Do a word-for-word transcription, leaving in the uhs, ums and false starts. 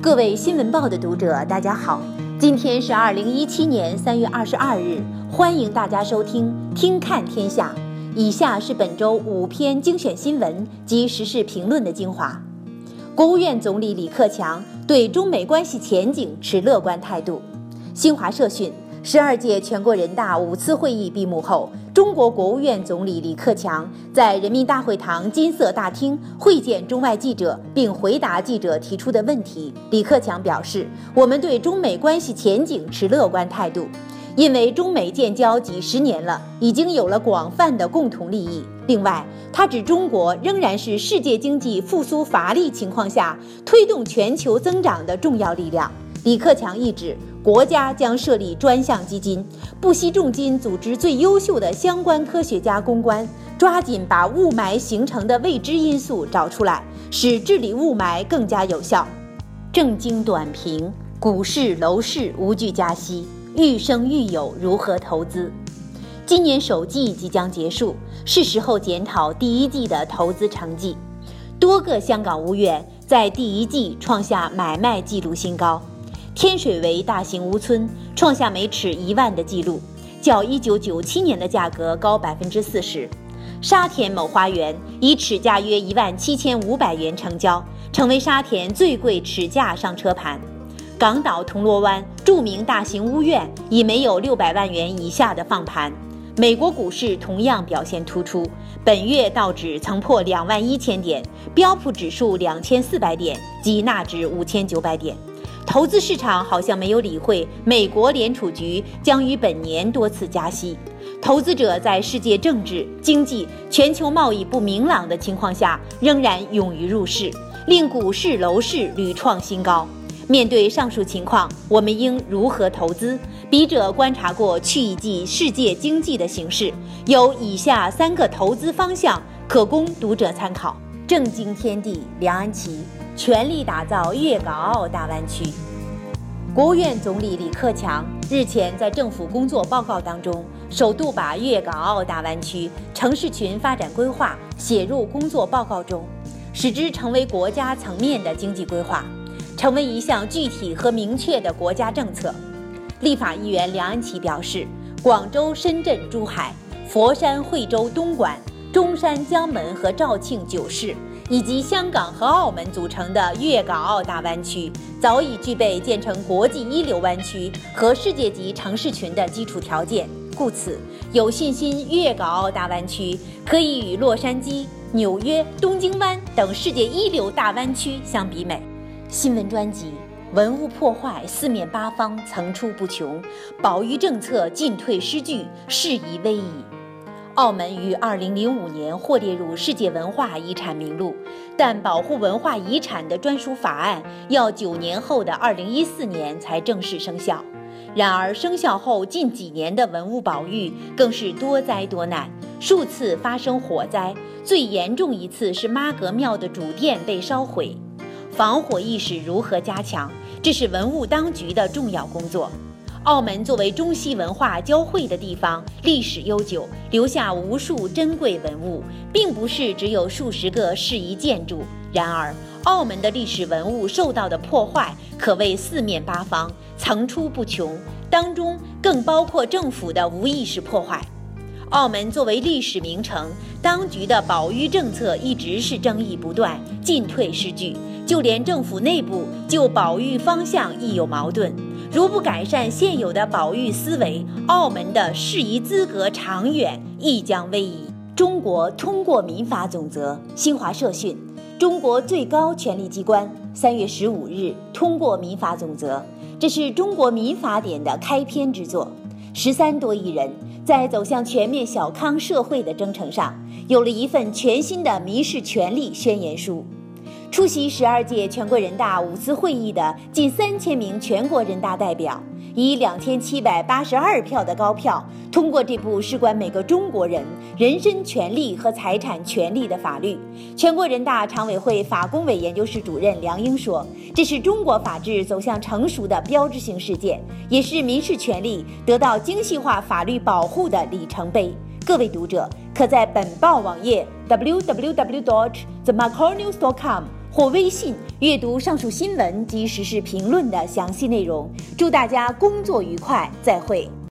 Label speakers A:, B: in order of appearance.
A: 各位新闻报的读者，大家好，今天是二零一七年三月二十二日，欢迎大家收听《听看天下》。以下是本周五篇精选新闻及时事评论的精华。国务院总理李克强对中美关系前景持乐观态度。新华社讯，十二届全国人大五次会议闭幕后，中国国务院总理李克强在人民大会堂金色大厅会见中外记者，并回答记者提出的问题。李克强表示，我们对中美关系前景持乐观态度，因为中美建交几十年了，已经有了广泛的共同利益。另外，他指中国仍然是世界经济复苏乏力情况下推动全球增长的重要力量。李克强亦指，国家将设立专项基金，不惜重金组织最优秀的相关科学家攻关，抓紧把雾霾形成的未知因素找出来，使治理雾霾更加有效。正经短评：股市楼市无惧加息，愈生愈有如何投资？今年首季即将结束，是时候检讨第一季的投资成绩。多个香港屋苑在第一季创下买卖纪录新高。天水围大型屋村创下每尺一万的纪录，较一九九七年的价格高百分之四十。沙田某花园以尺价约一万七千五百元成交，成为沙田最贵尺价上车盘。港岛铜锣湾著名大型屋苑已没有六百万元以下的放盘。美国股市同样表现突出，本月道指曾破两万一千点，标普指数两千四百点及纳指五千九百点。投资市场好像没有理会美国联储局将于本年多次加息，投资者在世界政治、经济、全球贸易不明朗的情况下，仍然勇于入市，令股市楼市屡创新高。面对上述情况，我们应如何投资？笔者观察过去一季世界经济的形势，有以下三个投资方向可供读者参考。政经天地梁安琪全力打造粤港澳大湾区。国务院总理李克强日前在政府工作报告当中，首度把粤港澳大湾区城市群发展规划写入工作报告中，使之成为国家层面的经济规划，成为一项具体和明确的国家政策。立法议员梁安琪表示，广州、深圳、珠海、佛山、惠州、东莞、中山、江门和肇庆九市，以及香港和澳门组成的粤港澳大湾区，早已具备建成国际一流湾区和世界级城市群的基础条件，故此有信心粤港澳大湾区可以与洛杉矶、纽约、东京湾等世界一流大湾区相比美。新闻专辑：文物破坏四面八方层出不穷，保育政策进退失据，事宜危矣。澳门于二零零五年获列入世界文化遗产名录，但保护文化遗产的专属法案要九年后的二零一四年才正式生效。然而生效后近几年的文物保育更是多灾多难，数次发生火灾，最严重一次是妈阁庙的主殿被烧毁。防火意识如何加强，这是文物当局的重要工作。澳门作为中西文化交汇的地方，历史悠久，留下无数珍贵文物，并不是只有数十个适宜建筑。然而，澳门的历史文物受到的破坏可谓四面八方，层出不穷，当中更包括政府的无意识破坏。澳门作为历史名城，当局的保育政策一直是争议不断，进退失据，就连政府内部就保育方向亦有矛盾。如不改善现有的保育思维，澳门的适宜资格长远亦将危矣。中国通过民法总则。新华社讯，中国最高权力机关三月十五日通过民法总则，这是中国民法典的开篇之作。十三多亿人在走向全面小康社会的征程上，有了一份全新的民事权利宣言书。出席十二届全国人大五次会议的近三千名全国人大代表，以两千七百八十二票的高票通过这部事关每个中国人人身权利和财产权利的法律。全国人大常委会法工委研究室主任梁英说，这是中国法治走向成熟的标志性事件，也是民事权利得到精细化法律保护的里程碑。各位读者可在本报网页 double u double u double u 点 the macau news 点 com 或微信阅读上述新闻及时事评论的详细内容。祝大家工作愉快，再会。